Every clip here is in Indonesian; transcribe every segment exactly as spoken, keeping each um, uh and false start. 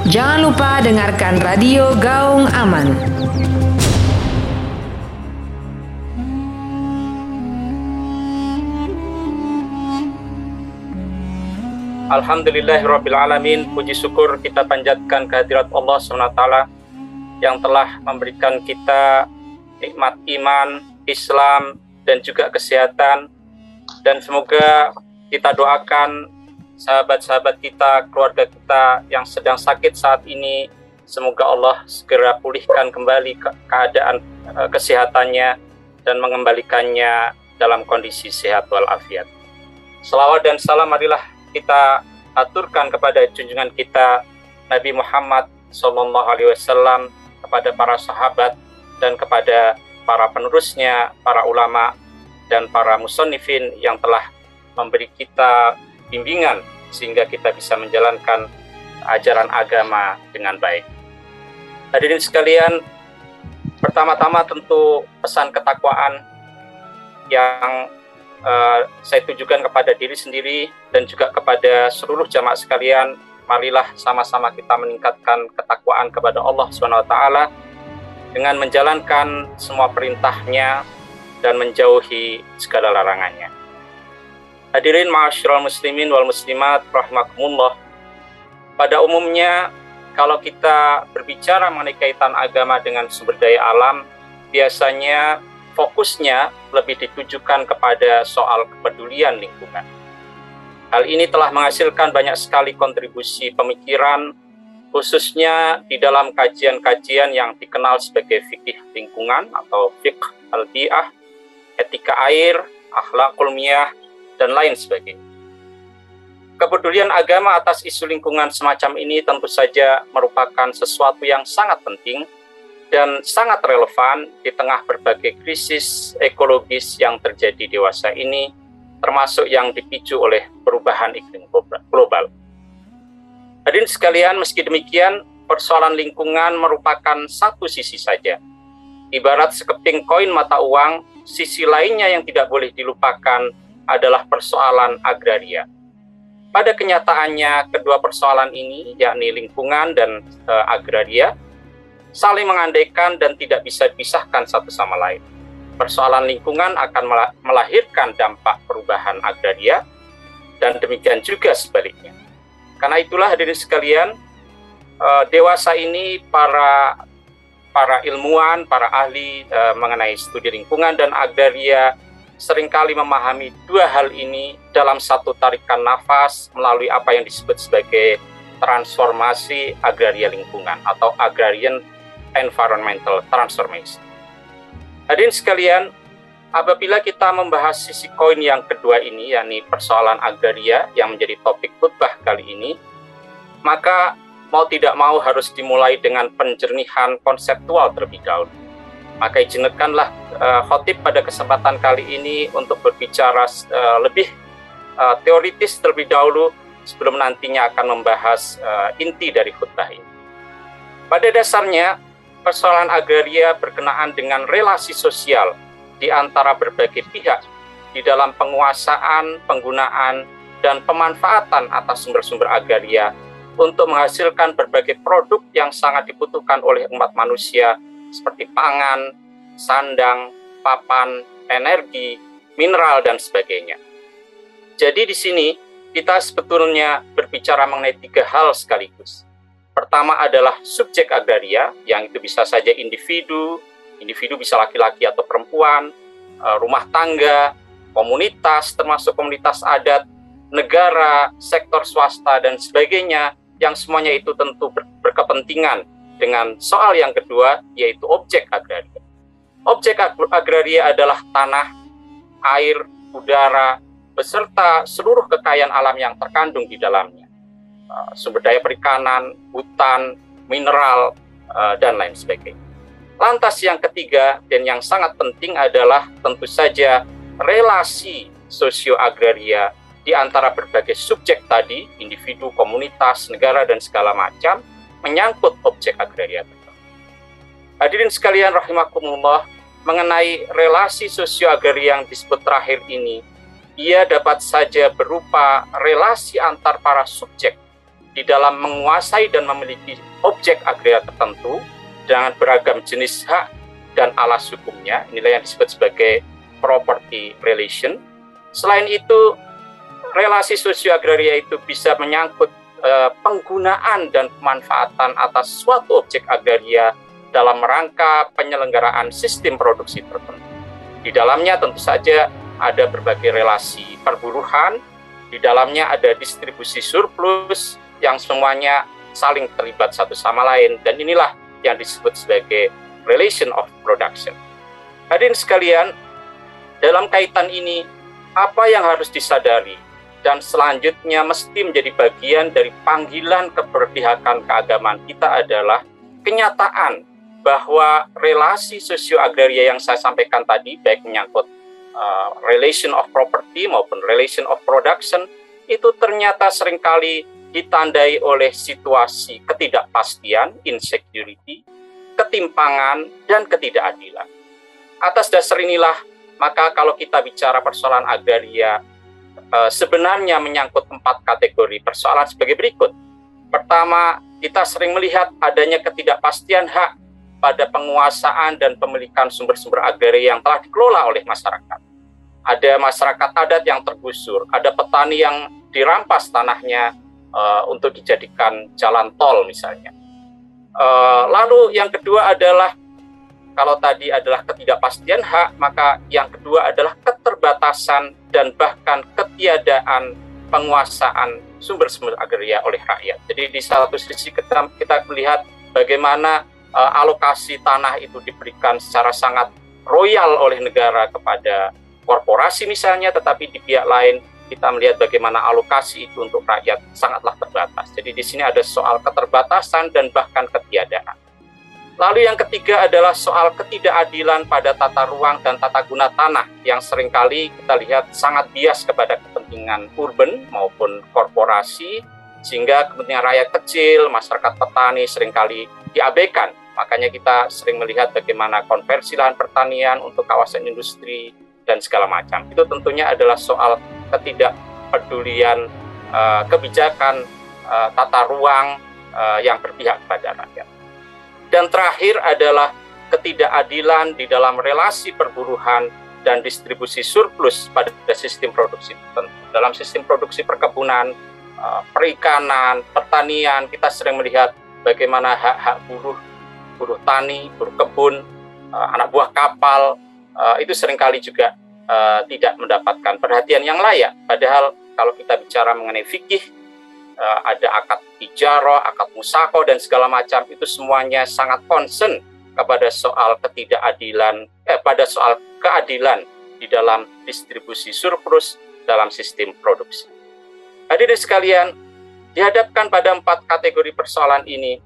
Jangan lupa dengarkan Radio Gaung Aman. Alhamdulillahirrabbilalamin. Puji syukur kita panjatkan kehadirat Allah subhanahu wa taala yang telah memberikan kita nikmat iman, Islam, dan juga kesehatan. Dan semoga kita doakan sahabat-sahabat kita, keluarga kita yang sedang sakit saat ini, semoga Allah segera pulihkan kembali ke keadaan e, kesehatannya dan mengembalikannya dalam kondisi sehat walafiat. Selawat dan salam marilah kita aturkan kepada junjungan kita Nabi Muhammad shallallahu alaihi wasallam, kepada para sahabat dan kepada para penerusnya, para ulama dan para musannifin yang telah memberi kita bimbingan sehingga kita bisa menjalankan ajaran agama dengan baik. Hadirin sekalian, pertama-tama tentu pesan ketakwaan yang uh, saya tujukan kepada diri sendiri dan juga kepada seluruh jamaah sekalian. Marilah sama-sama kita meningkatkan ketakwaan kepada Allah subhanahu wa taala dengan menjalankan semua perintahnya dan menjauhi segala larangannya. Hadirin ma'asyiral muslimin wal muslimat rahimakumullah. Pada umumnya kalau kita berbicara mengenai kaitan agama dengan sumber daya alam, biasanya fokusnya lebih ditujukan kepada soal kepedulian lingkungan. Hal ini telah menghasilkan banyak sekali kontribusi pemikiran, khususnya di dalam kajian-kajian yang dikenal sebagai fikih lingkungan atau fiqh al-bi'ah, etika air, akhlakul miyah, dan lain sebagainya. Kepedulian agama atas isu lingkungan semacam ini tentu saja merupakan sesuatu yang sangat penting dan sangat relevan di tengah berbagai krisis ekologis yang terjadi dewasa ini, termasuk yang dipicu oleh perubahan iklim global. Hadirin sekalian, meski demikian, persoalan lingkungan merupakan satu sisi saja. Ibarat sekeping koin mata uang, sisi lainnya yang tidak boleh dilupakan adalah persoalan agraria. Pada kenyataannya, kedua persoalan ini, yakni lingkungan dan e, agraria, saling mengandaikan dan tidak bisa dipisahkan satu sama lain. Persoalan lingkungan akan melahirkan dampak perubahan agraria, dan demikian juga sebaliknya. Karena itulah hadirin sekalian, e, dewasa ini para para ilmuwan, para ahli e, mengenai studi lingkungan dan agraria seringkali memahami dua hal ini dalam satu tarikan nafas melalui apa yang disebut sebagai transformasi agraria lingkungan atau agrarian environmental transformation. Hadirin sekalian, apabila kita membahas sisi koin yang kedua ini, yakni persoalan agraria yang menjadi topik khutbah kali ini, maka mau tidak mau harus dimulai dengan penjernihan konseptual terlebih dahulu. Maka izinkanlah uh, khotib pada kesempatan kali ini untuk berbicara uh, lebih uh, teoritis terlebih dahulu sebelum nantinya akan membahas uh, inti dari khutbah ini. Pada dasarnya, persoalan agraria berkenaan dengan relasi sosial di antara berbagai pihak di dalam penguasaan, penggunaan, dan pemanfaatan atas sumber-sumber agraria untuk menghasilkan berbagai produk yang sangat dibutuhkan oleh umat manusia seperti pangan, sandang, papan, energi, mineral, dan sebagainya. Jadi di sini kita sebetulnya berbicara mengenai tiga hal sekaligus. Pertama adalah subjek agraria, yang itu bisa saja individu, individu bisa laki-laki atau perempuan, rumah tangga, komunitas, termasuk komunitas adat, negara, sektor swasta, dan sebagainya, yang semuanya itu tentu ber- berkepentingan dengan soal yang kedua, yaitu objek agraria. Objek ag- agraria adalah tanah, air, udara, beserta seluruh kekayaan alam yang terkandung di dalamnya. Uh, sumber daya perikanan, hutan, mineral, uh, dan lain sebagainya. Lantas yang ketiga dan yang sangat penting adalah tentu saja relasi sosio-agraria di antara berbagai subjek tadi, individu, komunitas, negara, dan segala macam, menyangkut objek agraria. Hadirin sekalian rahimakumullah, mengenai relasi sosio-agraria yang disebut terakhir ini, ia dapat saja berupa relasi antar para subjek di di dalam menguasai dan memiliki objek agraria tertentu dengan beragam jenis hak dan alas hukumnya. Inilah yang disebut sebagai property relation. Selain itu, relasi sosio-agraria itu bisa menyangkut eh, penggunaan dan pemanfaatan atas suatu objek agraria dalam rangka penyelenggaraan sistem produksi tertentu. Di dalamnya tentu saja ada berbagai relasi perburuhan, di dalamnya ada distribusi surplus yang semuanya saling terlibat satu sama lain, dan inilah yang disebut sebagai relation of production. Hadirin sekalian, dalam kaitan ini, apa yang harus disadari dan selanjutnya mesti menjadi bagian dari panggilan keberpihakan keagamaan kita adalah kenyataan bahwa relasi sosio-agraria yang saya sampaikan tadi, baik menyangkut uh, relation of property maupun relation of production, itu ternyata seringkali ditandai oleh situasi ketidakpastian, insecurity, ketimpangan, dan ketidakadilan. Atas dasar inilah, maka kalau kita bicara persoalan agraria, uh, sebenarnya menyangkut empat kategori persoalan sebagai berikut. Pertama, kita sering melihat adanya ketidakpastian hak pada penguasaan dan pemilikan sumber-sumber agraria yang telah dikelola oleh masyarakat. Ada masyarakat adat yang tergusur, ada petani yang dirampas tanahnya uh, untuk dijadikan jalan tol misalnya. Uh, lalu yang kedua adalah, kalau tadi adalah ketidakpastian hak, maka yang kedua adalah keterbatasan dan bahkan ketiadaan penguasaan sumber-sumber agraria oleh rakyat. Jadi di satu sisi kita, kita melihat bagaimana uh, alokasi tanah itu diberikan secara sangat royal oleh negara kepada korporasi misalnya, tetapi di pihak lain kita melihat bagaimana alokasi itu untuk rakyat sangatlah terbatas. Jadi di sini ada soal keterbatasan dan bahkan ketiadaan. Lalu yang ketiga adalah soal ketidakadilan pada tata ruang dan tata guna tanah yang seringkali kita lihat sangat bias kepada kepentingan urban maupun korporasi, sehingga kepentingan rakyat kecil, masyarakat petani seringkali diabaikan. Makanya kita sering melihat bagaimana konversi lahan pertanian untuk kawasan industri dan segala macam. Itu tentunya adalah soal ketidakpedulian uh, kebijakan uh, tata ruang uh, yang berpihak kepada rakyat. Dan terakhir adalah ketidakadilan di dalam relasi perburuhan dan distribusi surplus pada sistem produksi tertentu. Dalam sistem produksi perkebunan, perikanan, pertanian, kita sering melihat bagaimana hak-hak buruh, buruh tani, buruh kebun, anak buah kapal, itu seringkali juga tidak mendapatkan perhatian yang layak. Padahal kalau kita bicara mengenai fikih, Uh, ada akad ijarah, akad musako, dan segala macam, itu semuanya sangat concern kepada soal ketidakadilan, eh, pada soal keadilan di dalam distribusi surplus dalam sistem produksi. Hadirin sekalian, dihadapkan pada empat kategori persoalan ini,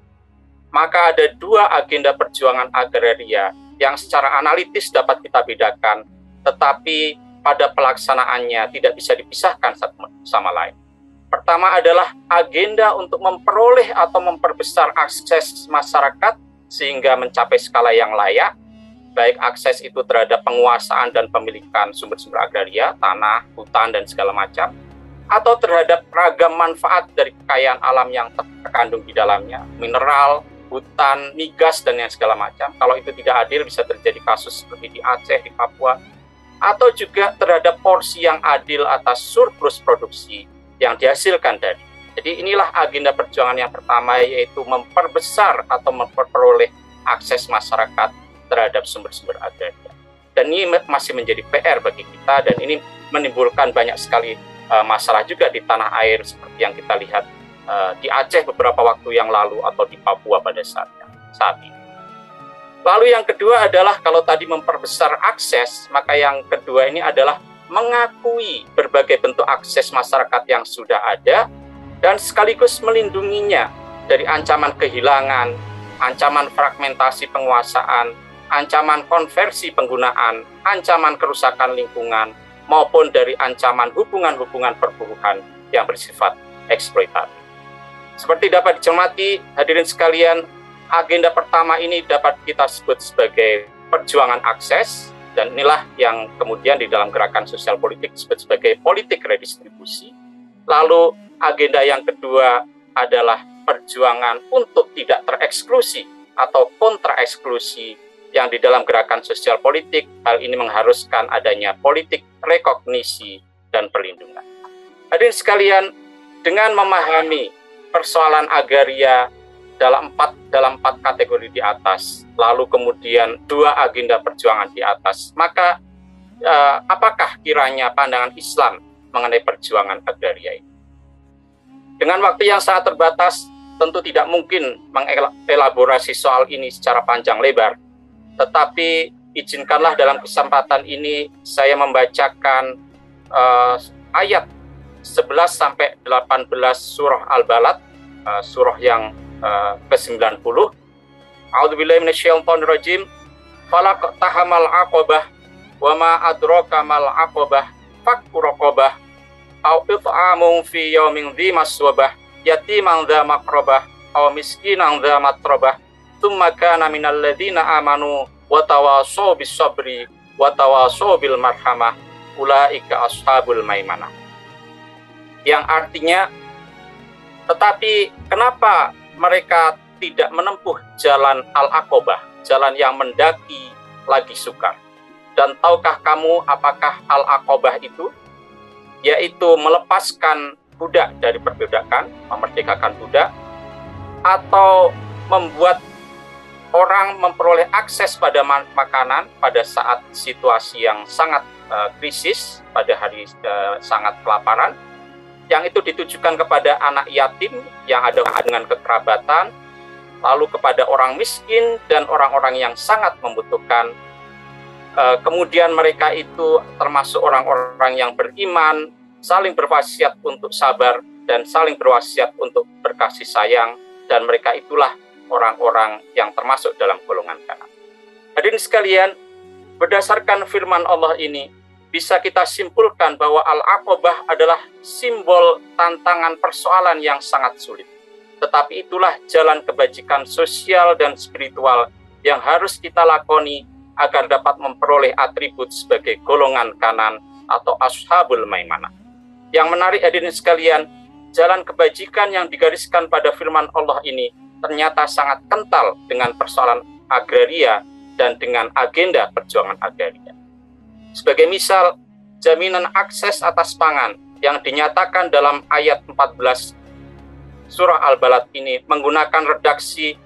maka ada dua agenda perjuangan agraria yang secara analitis dapat kita bedakan, tetapi pada pelaksanaannya tidak bisa dipisahkan satu sama lain. Pertama adalah agenda untuk memperoleh atau memperbesar akses masyarakat sehingga mencapai skala yang layak, baik akses itu terhadap penguasaan dan pemilikan sumber-sumber agraria, tanah, hutan, dan segala macam, atau terhadap ragam manfaat dari kekayaan alam yang terkandung di dalamnya, mineral, hutan, migas, dan yang segala macam. Kalau itu tidak adil, bisa terjadi kasus seperti di Aceh, di Papua, atau juga terhadap porsi yang adil atas surplus produksi yang dihasilkan dari. Jadi inilah agenda perjuangan yang pertama, yaitu memperbesar atau memperoleh akses masyarakat terhadap sumber-sumber agraria. Dan ini masih menjadi P R bagi kita, dan ini menimbulkan banyak sekali uh, masalah juga di tanah air seperti yang kita lihat uh, di Aceh beberapa waktu yang lalu atau di Papua pada saat, saat ini. Lalu yang kedua adalah kalau tadi memperbesar akses, maka yang kedua ini adalah mengakui berbagai bentuk akses masyarakat yang sudah ada dan sekaligus melindunginya dari ancaman kehilangan, ancaman fragmentasi penguasaan, ancaman konversi penggunaan, ancaman kerusakan lingkungan, maupun dari ancaman hubungan-hubungan perburuhan yang bersifat eksploitatif. Seperti dapat dicermati, hadirin sekalian, agenda pertama ini dapat kita sebut sebagai perjuangan akses, dan inilah yang kemudian di dalam gerakan sosial politik disebut sebagai politik redistribusi. Lalu agenda yang kedua adalah perjuangan untuk tidak tereksklusi atau kontra eksklusi yang di dalam gerakan sosial politik. Hal ini mengharuskan adanya politik rekognisi dan perlindungan. Hadirin sekalian, dengan memahami persoalan agraria dalam empat dalam empat kategori di atas, lalu kemudian dua agenda perjuangan di atas, maka eh, apakah kiranya pandangan Islam mengenai perjuangan agraria ini? Dengan waktu yang sangat terbatas, tentu tidak mungkin mengelaborasi soal ini secara panjang lebar, tetapi izinkanlah dalam kesempatan ini saya membacakan uh, ayat sebelas sampai delapan belas surah Al-Balad, uh, surah yang uh, ke sembilan puluh. A'udzubillahi minasyaitonir rajim. Falaqtahamal aqabah wa ma adraka mal aqabah fakku raqabah aw it'amun fi yaumin dzi maswabah yatiman dza maqrabah aw miskinan dza matrabah tsumma kana minal ladzina amanu wa tawassaw bis sabri wa tawassaw bil marhamah ulaika ashabul maimanah. Yang artinya, tetapi kenapa mereka tidak menempuh jalan Al-Aqabah, jalan yang mendaki lagi sukar? Dan tahukah kamu apakah Al-Aqabah itu? Yaitu melepaskan budak dari perbudakan, memerdekakan budak, atau membuat orang memperoleh akses pada makanan pada saat situasi yang sangat uh, krisis, pada hari uh, sangat kelaparan, yang itu ditujukan kepada anak yatim yang ada dengan kekerabatan, lalu kepada orang miskin dan orang-orang yang sangat membutuhkan. Uh, kemudian mereka itu termasuk orang-orang yang beriman, saling berwasiat untuk sabar dan saling berwasiat untuk berkasih sayang, dan mereka itulah orang-orang yang termasuk dalam golongan kanan. Hadirin sekalian, berdasarkan firman Allah ini, bisa kita simpulkan bahwa Al-Aqabah adalah simbol tantangan persoalan yang sangat sulit. Tetapi itulah jalan kebajikan sosial dan spiritual yang harus kita lakoni agar dapat memperoleh atribut sebagai golongan kanan atau ashabul maimanah. Yang menarik hadirin sekalian, jalan kebajikan yang digariskan pada firman Allah ini ternyata sangat kental dengan persoalan agraria dan dengan agenda perjuangan agraria. Sebagai misal, jaminan akses atas pangan yang dinyatakan dalam ayat empat belas surah Al-Balad ini menggunakan redaksi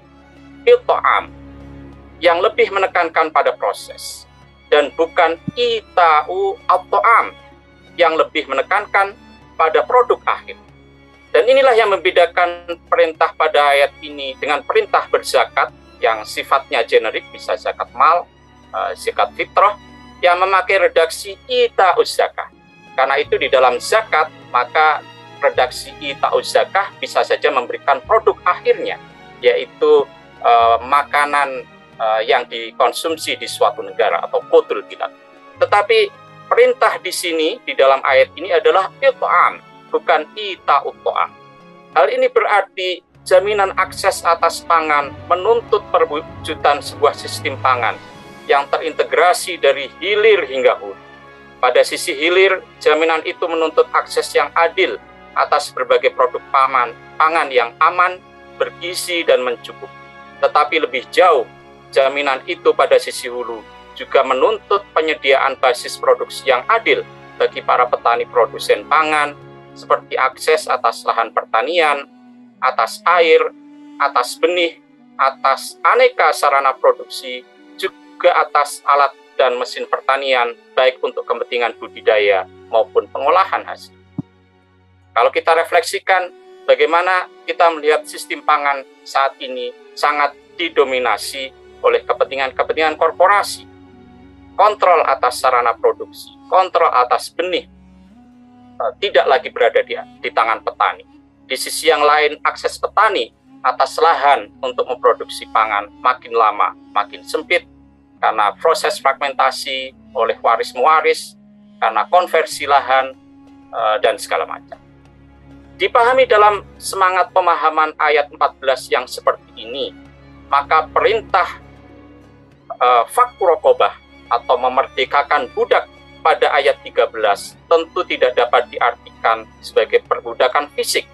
it'am yang lebih menekankan pada proses, dan bukan ita'u at-ta'am yang lebih menekankan pada produk akhir. Dan inilah yang membedakan perintah pada ayat ini dengan perintah berzakat yang sifatnya generik, bisa zakat mal, uh, zakat fitrah, yang memakai redaksi ita'uz zakah. Karena itu di dalam zakat, maka redaksi ita'uz zakah bisa saja memberikan produk akhirnya, yaitu uh, makanan uh, yang dikonsumsi di suatu negara atau qutul bilad. Tetapi perintah di sini di dalam ayat ini adalah it'am, bukan ita'ut ta'am. Hal ini berarti jaminan akses atas pangan menuntut perwujudan sebuah sistem pangan yang terintegrasi dari hilir hingga hulu. Pada sisi hilir, jaminan itu menuntut akses yang adil atas berbagai produk pangan, pangan yang aman, bergizi, dan mencukupi. Tetapi lebih jauh, jaminan itu pada sisi hulu juga menuntut penyediaan basis produksi yang adil bagi para petani produsen pangan, seperti akses atas lahan pertanian, atas air, atas benih, atas aneka sarana produksi, juga atas alat dan mesin pertanian, baik untuk kepentingan budidaya maupun pengolahan hasil. Kalau kita refleksikan bagaimana kita melihat sistem pangan saat ini sangat didominasi oleh kepentingan-kepentingan korporasi. Kontrol atas sarana produksi, kontrol atas benih, tidak lagi berada di, di tangan petani. Di sisi yang lain, akses petani atas lahan untuk memproduksi pangan makin lama makin sempit karena proses fragmentasi oleh waris-mewaris, karena konversi lahan, dan segala macam. Dipahami dalam semangat pemahaman ayat empat belas yang seperti ini, maka perintah uh, fakku raqabah atau memerdekakan budak pada ayat tiga belas tentu tidak dapat diartikan sebagai perbudakan fisik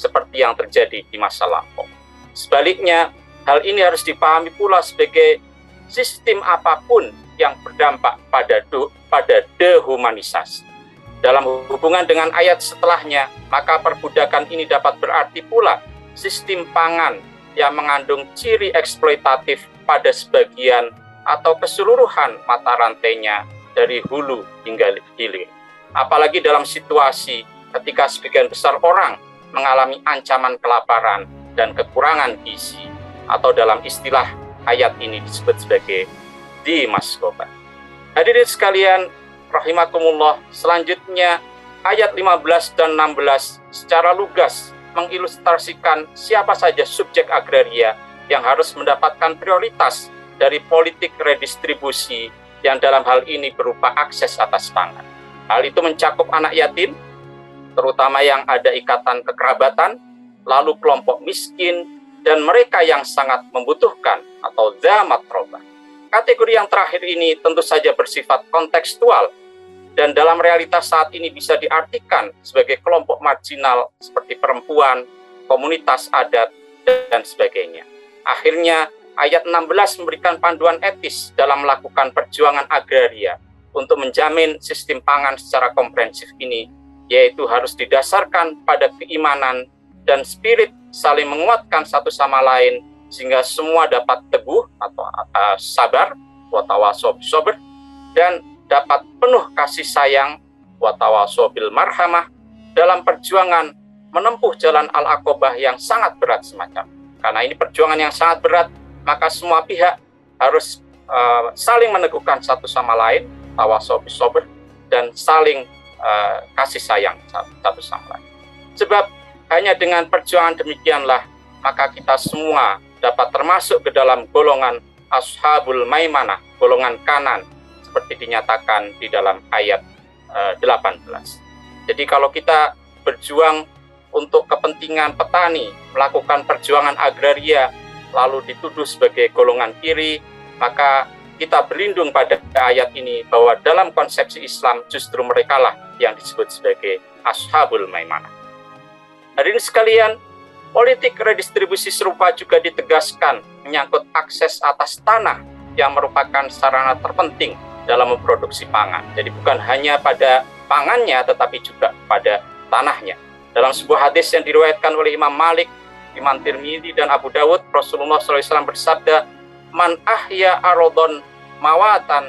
seperti yang terjadi di masa lampau. Sebaliknya, hal ini harus dipahami pula sebagai sistem apapun yang berdampak pada do, pada dehumanisasi. Dalam hubungan dengan ayat setelahnya, maka perbudakan ini dapat berarti pula sistem pangan yang mengandung ciri eksploitatif pada sebagian atau keseluruhan mata rantainya dari hulu hingga hilir. Apalagi dalam situasi ketika sebagian besar orang mengalami ancaman kelaparan dan kekurangan gizi, atau dalam istilah ayat ini disebut sebagai dimaskoba. Hadirin sekalian, rahimakumullah, selanjutnya ayat lima belas dan enam belas secara lugas mengilustrasikan siapa saja subjek agraria yang harus mendapatkan prioritas dari politik redistribusi yang dalam hal ini berupa akses atas pangan. Hal itu mencakup anak yatim, terutama yang ada ikatan kekerabatan, lalu kelompok miskin, dan mereka yang sangat membutuhkan atau dza matrobah. Kategori yang terakhir ini tentu saja bersifat kontekstual, dan dalam realitas saat ini bisa diartikan sebagai kelompok marginal seperti perempuan, komunitas adat, dan sebagainya. Akhirnya, ayat enam belas memberikan panduan etis dalam melakukan perjuangan agraria untuk menjamin sistem pangan secara komprehensif ini, yaitu harus didasarkan pada keimanan dan spirit saling menguatkan satu sama lain, sehingga semua dapat teguh atau uh, sabar, watawasob sober, dan dapat penuh kasih sayang, watawasobil marhamah, dalam perjuangan menempuh jalan al-aqobah yang sangat berat semacam. Karena ini perjuangan yang sangat berat, maka semua pihak harus uh, saling meneguhkan satu sama lain, tawasob sober, dan saling uh, kasih sayang satu sama lain. Sebab hanya dengan perjuangan demikianlah maka kita semua dapat termasuk ke dalam golongan ashabul maimanah, golongan kanan, seperti dinyatakan di dalam ayat uh, delapan belas. Jadi kalau kita berjuang untuk kepentingan petani, melakukan perjuangan agraria, lalu dituduh sebagai golongan kiri, maka kita berlindung pada ayat ini bahwa dalam konsepsi Islam justru merekalah yang disebut sebagai ashabul maimanah. Hadirin sekalian, politik redistribusi serupa juga ditegaskan menyangkut akses atas tanah yang merupakan sarana terpenting dalam memproduksi pangan. Jadi bukan hanya pada pangannya, tetapi juga pada tanahnya. Dalam sebuah hadis yang diriwayatkan oleh Imam Malik, Imam Tirmidzi, dan Abu Dawud, Rasulullah shallallahu alaihi wasallam bersabda, "Man ahya arodon mawatan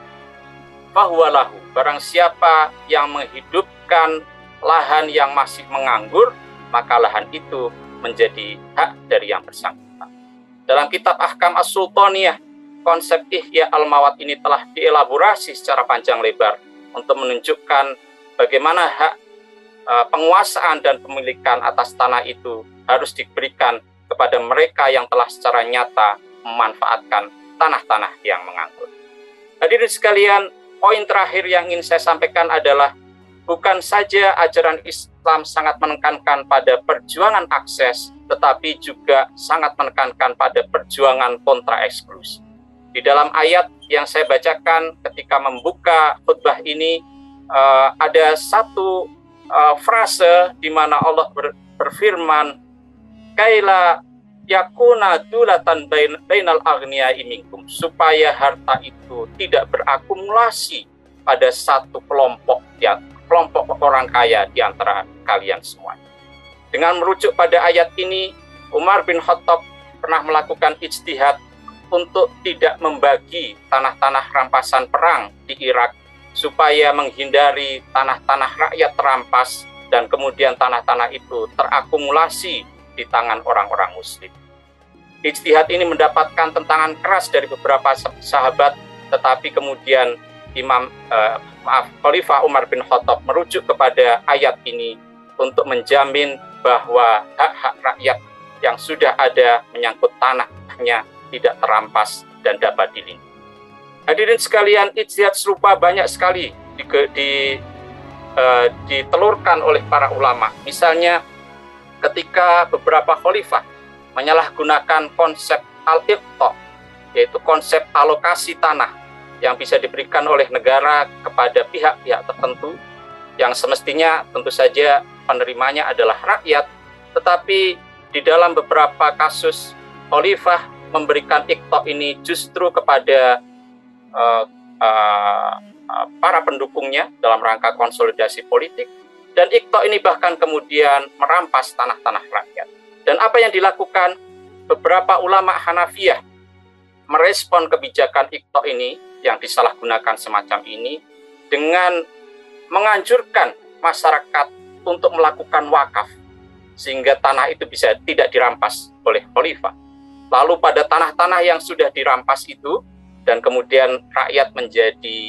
fahuwa lahu." Barang siapa yang menghidupkan lahan yang masih menganggur, maka lahan itu menjadi hak dari yang bersangkutan. Dalam kitab Ahkam As-Sultaniyah, konsep ihya al-mawat ini telah dielaborasi secara panjang lebar untuk menunjukkan bagaimana hak uh, penguasaan dan pemilikan atas tanah itu harus diberikan kepada mereka yang telah secara nyata memanfaatkan tanah-tanah yang menganggur. Hadirin sekalian, poin terakhir yang ingin saya sampaikan adalah bukan saja ajaran Islam sangat menekankan pada perjuangan akses, tetapi juga sangat menekankan pada perjuangan kontra eksklusi. Di dalam ayat yang saya bacakan ketika membuka khutbah ini, uh, ada satu uh, frase di mana Allah ber, berfirman, "Kaila yakuna dulatan bain, bainal aghniyai minkum," supaya harta itu tidak berakumulasi pada satu kelompok ya, kelompok orang kaya di antara kalian semuanya. Dengan merujuk pada ayat ini, Umar bin Khattab pernah melakukan ijtihad untuk tidak membagi tanah-tanah rampasan perang di Irak supaya menghindari tanah-tanah rakyat terampas dan kemudian tanah-tanah itu terakumulasi di tangan orang-orang muslim. Ijtihad ini mendapatkan tentangan keras dari beberapa sahabat, tetapi kemudian Imam eh, maaf Khalifah Umar bin Khattab merujuk kepada ayat ini untuk menjamin bahwa hak-hak rakyat yang sudah ada menyangkut tanahnya tidak terampas dan dapat dilindungi. Hadirin sekalian, ijtihad serupa banyak sekali di, di, uh, ditelurkan oleh para ulama. Misalnya ketika beberapa khalifah menyalahgunakan konsep al-iqta, yaitu konsep alokasi tanah yang bisa diberikan oleh negara kepada pihak-pihak tertentu yang semestinya tentu saja penerimanya adalah rakyat, Tetapi di dalam beberapa kasus khalifah memberikan iqta ini justru kepada uh, uh, uh, para pendukungnya dalam rangka konsolidasi politik, dan iqta ini bahkan kemudian merampas tanah-tanah rakyat. Dan apa yang dilakukan beberapa ulama Hanafiyah merespon kebijakan iqta ini yang disalahgunakan semacam ini dengan menganjurkan masyarakat untuk melakukan wakaf sehingga tanah itu bisa tidak dirampas oleh khalifah. Lalu pada tanah-tanah yang sudah dirampas itu dan kemudian rakyat menjadi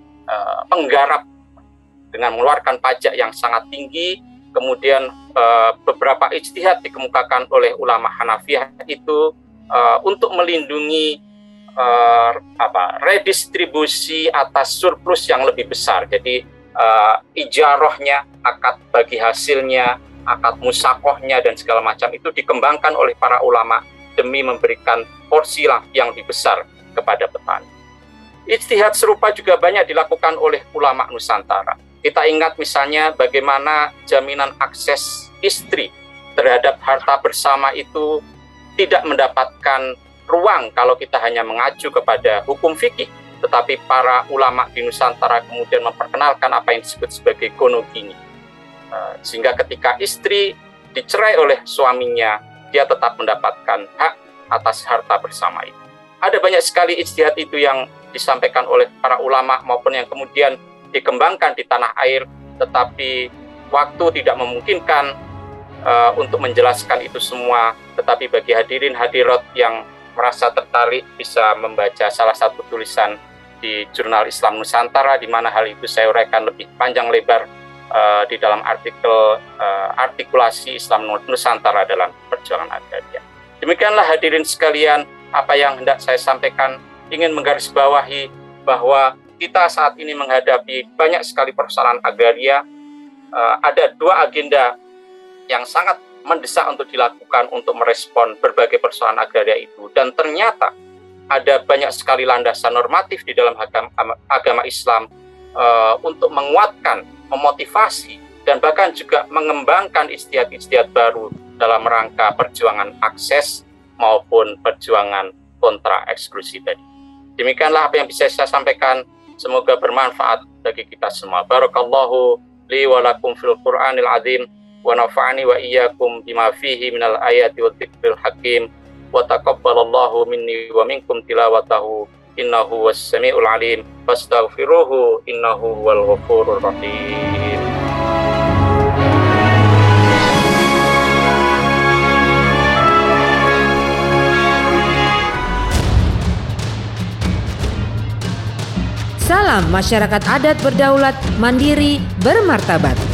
uh, penggarap dengan mengeluarkan pajak yang sangat tinggi, kemudian uh, beberapa ijtihad dikemukakan oleh ulama Hanafiyah itu uh, untuk melindungi Uh, apa redistribusi atas surplus yang lebih besar. Jadi uh, ijarohnya, akad bagi hasilnya, akad musakohnya dan segala macam itu dikembangkan oleh para ulama demi memberikan porsi yang lebih besar kepada petani. Ijtihad serupa juga banyak dilakukan oleh ulama Nusantara. Kita ingat misalnya bagaimana jaminan akses istri terhadap harta bersama itu tidak mendapatkan ruang kalau kita hanya mengacu kepada hukum fikih, tetapi para ulama di Nusantara kemudian memperkenalkan apa yang disebut sebagai gonogini, sehingga ketika istri dicerai oleh suaminya, dia tetap mendapatkan hak atas harta bersama itu. Ada banyak sekali ijtihad itu yang disampaikan oleh para ulama maupun yang kemudian dikembangkan di tanah air, tetapi waktu tidak memungkinkan uh, untuk menjelaskan itu semua. Tetapi bagi hadirin hadirat yang merasa tertarik bisa membaca salah satu tulisan di Jurnal Islam Nusantara, di mana hal itu saya uraikan lebih panjang lebar uh, di dalam artikel uh, artikulasi Islam Nusantara dalam perjuangan agraria. Demikianlah hadirin sekalian apa yang hendak saya sampaikan. Ingin menggarisbawahi bahwa kita saat ini menghadapi banyak sekali persoalan agraria. Uh, ada dua agenda yang sangat mendesak untuk dilakukan untuk merespon berbagai persoalan agraria itu, dan ternyata ada banyak sekali landasan normatif di dalam agama, agama Islam uh, untuk menguatkan, memotivasi, dan bahkan juga mengembangkan ijtihad-ijtihad baru dalam rangka perjuangan akses maupun perjuangan kontra eksklusi tadi. Demikianlah apa yang bisa saya sampaikan. Semoga bermanfaat bagi kita semua. Barakallahu li wa lakum fil Qur'anil azim. Wa nafa'ani wa iyyakum bima fihi minal ayati wa dzikril hakim wa taqabbalallahu minni wa minkum tilawatahu innahu was-sami'ul alim fastaghfiruhu innahu huwal ghafurur rahim. Salam masyarakat adat berdaulat, mandiri, bermartabat.